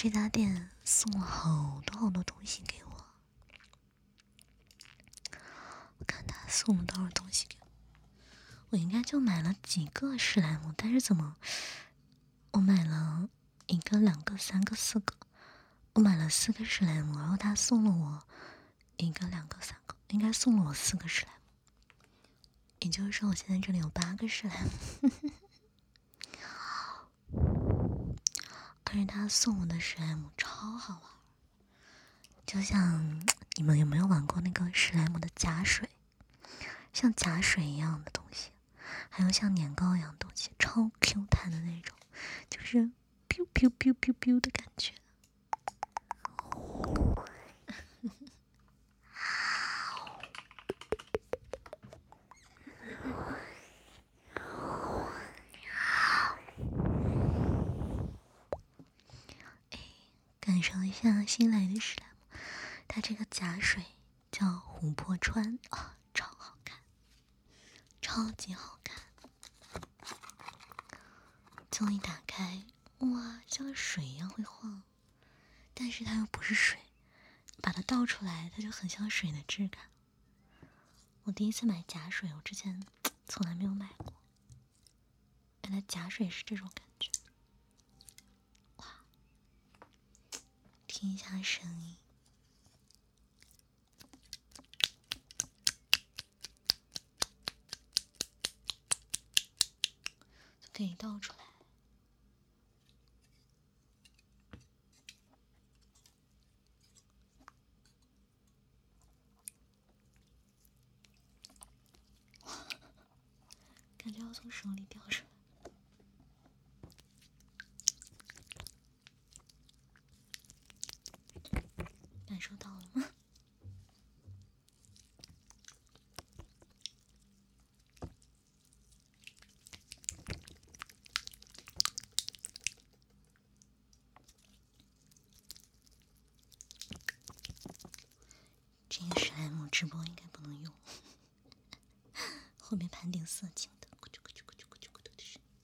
这家店送了好多好多东西给我，我看他送了多少东西给我，我应该就买了几个史莱姆，但是怎么我买了1个、2个、3个、4个，我买了4个史莱姆，然后他送了我1个、2个、3个，应该送了我4个史莱姆，也就是说我现在这里有8个史莱姆。而且他送我的史莱姆超好玩，就像你们有没有玩过那个史莱姆的假水，像假水一样的东西，还有像年糕一样的东西，超 Q 弹的那种，就是 biu biu biu biu biu 的感觉。感受一下新来的史莱姆，它这个假水叫琥珀川啊，超好看，超级好看。终于打开，哇，像水一样会晃，但是它又不是水，把它倒出来，它就很像水的质感。我第一次买假水，我之前从来没有买过，原来假水是这种感觉。哇，听一下声音。就可以倒出来。感觉要从手里掉出来。感受到了吗？这个史莱姆直播应该不能用，后面盘点色情的，咕啾咕啾咕啾咕啾咕啾的声音。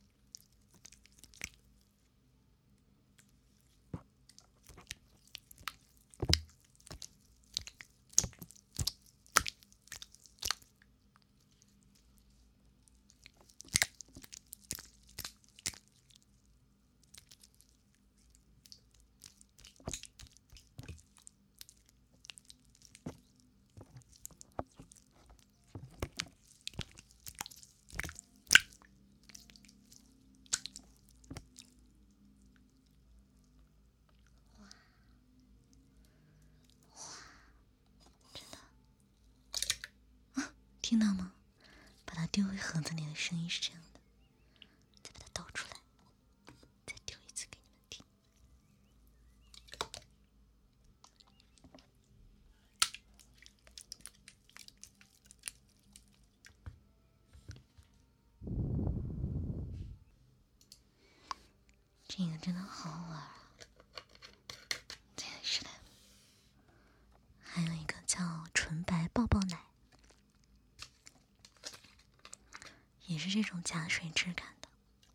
听到吗？把它丢回盒子里的声音是这样的，再把它倒出来，再丢一次给你们听。这个真的好好玩啊！这个是的，还有一个叫纯白抱抱奶。也是这种假水质感的，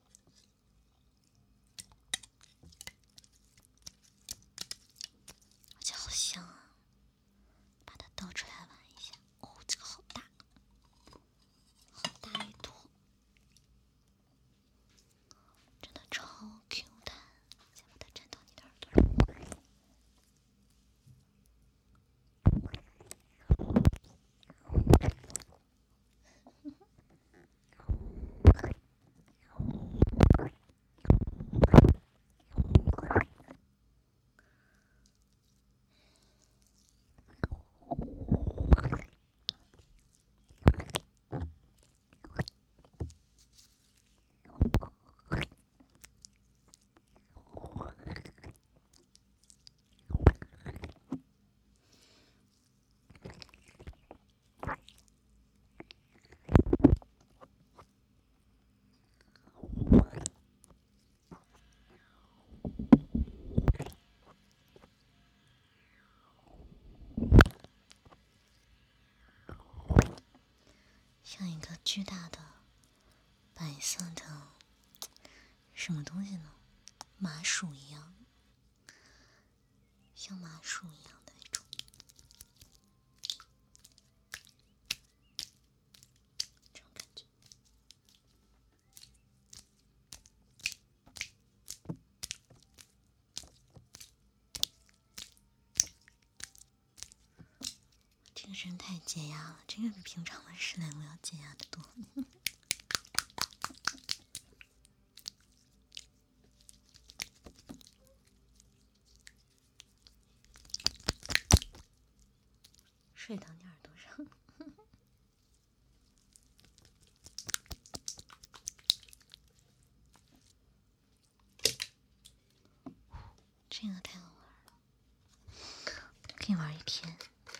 而且好香啊！把它倒出来玩一下，哦，这个好大，好大一坨，真的超 Q 弹。先把它粘到你的耳朵里。像一个巨大的白色的什么东西呢？麻薯一样， 像麻薯一样的那种。这种感觉。这个真太解压了，这个比平常的史莱姆要解压的多。睡到你耳朵上。这个太好玩了，可以玩一天。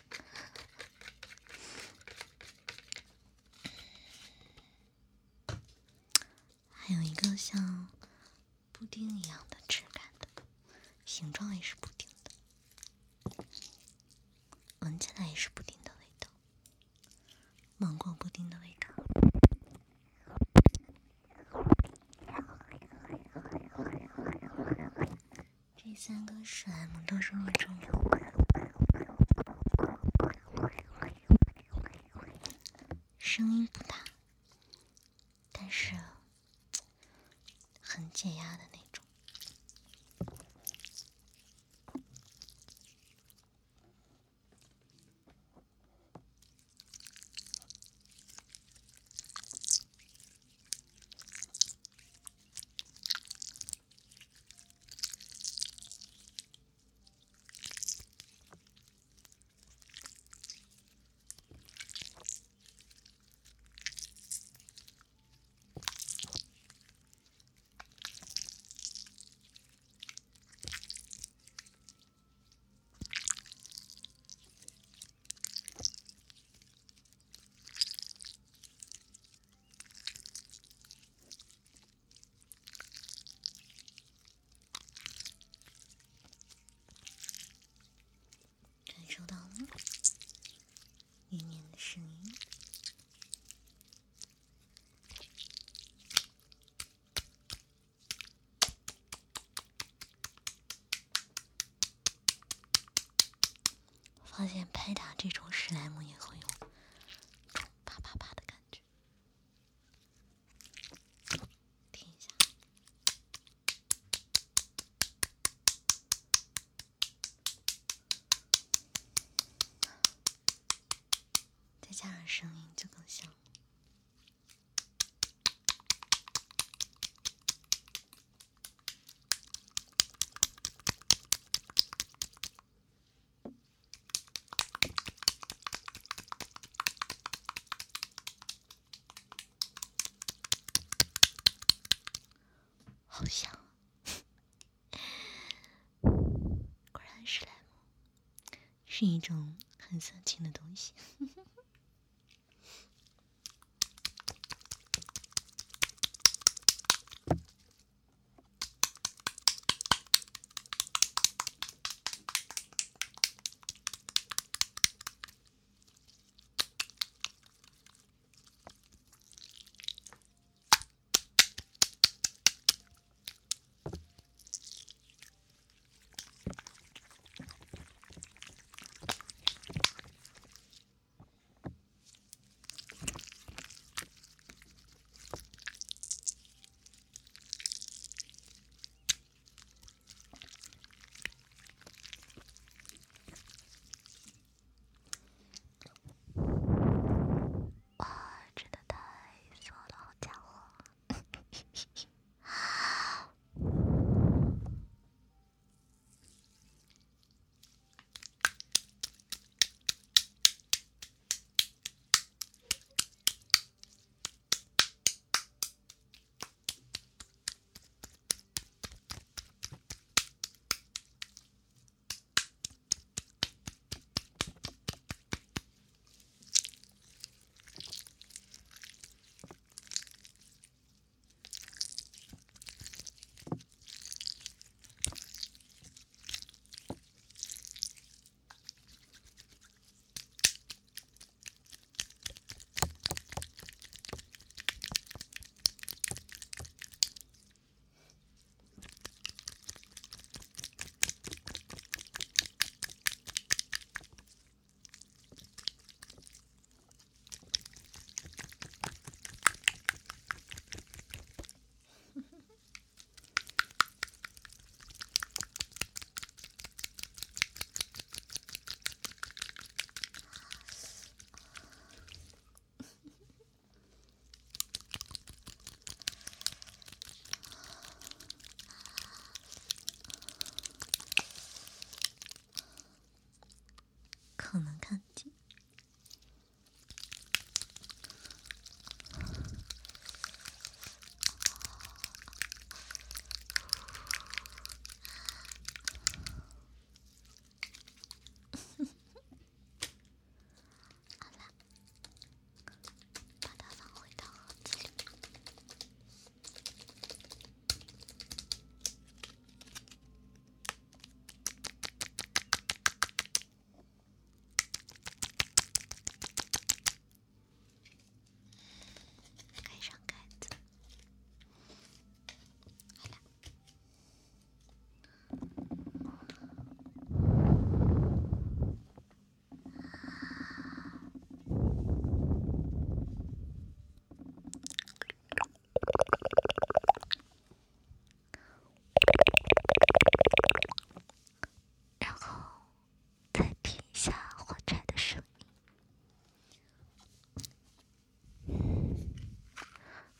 还有一个像布丁一样的质感的，形状也是布丁的，闻起来也是布丁的味道，芒果布丁的味道。这3个史莱姆都是那种声音不大，但是很解压的那种。感受到了里面的声音。发现拍打这种史莱姆也会有啪啪啪的感觉。听一下，再加上声音就更像了。好香！果然史莱姆是一种很色情的东西。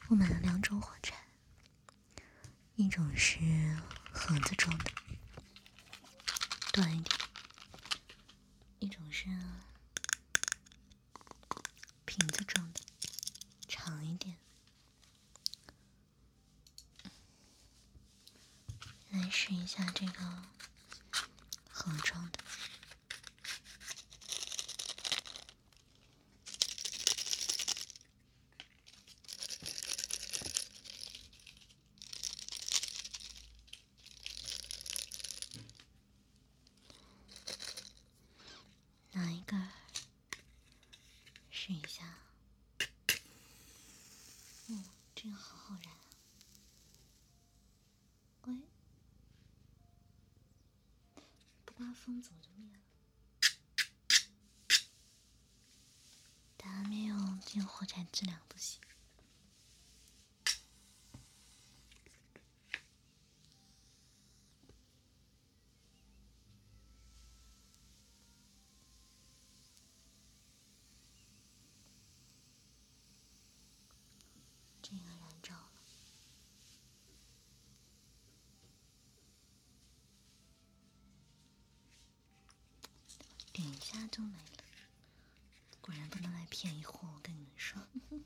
我买了2种火柴，一种是盒子装的，短一点；一种是瓶子装的，长一点。来试一下这个盒装的。拿一个试一下。这个好好燃啊！喂，不刮风怎么就灭了？它没有这个火柴质量不行。这个燃着了，点一下就没了。果然不能来便宜货，我跟你们说。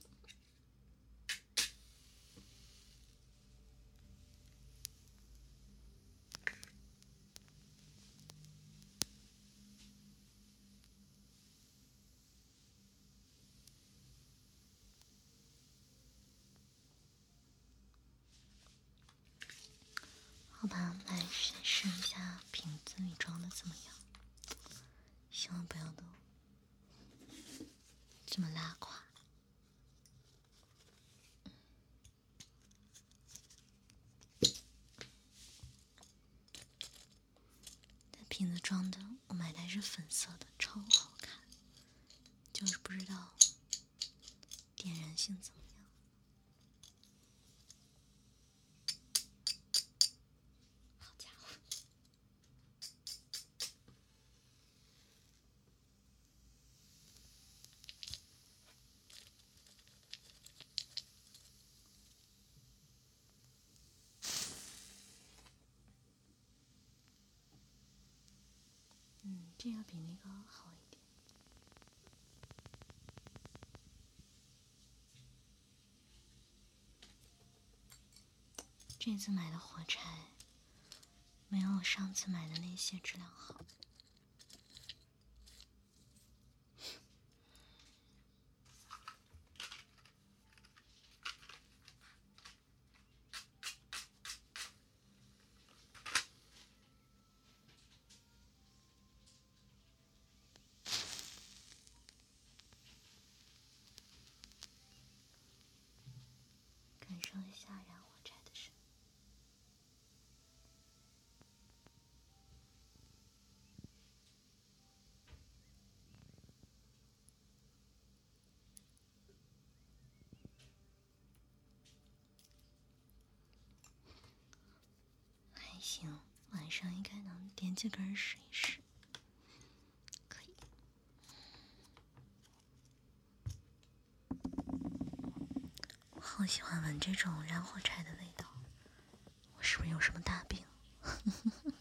好吧，来试一下瓶子里装的怎么样？希望不要都这么拉垮。这瓶子装的，我买的还是粉色的，超好看，就是不知道点燃性怎么样。好家伙！这个比那个好一点。这次买的火柴没有上次买的那些质量好。感受一下燃火柴的声音。还行，晚上应该能点几根试一试。可以。我好喜欢闻这种燃火柴的味道，我是不是有什么大病？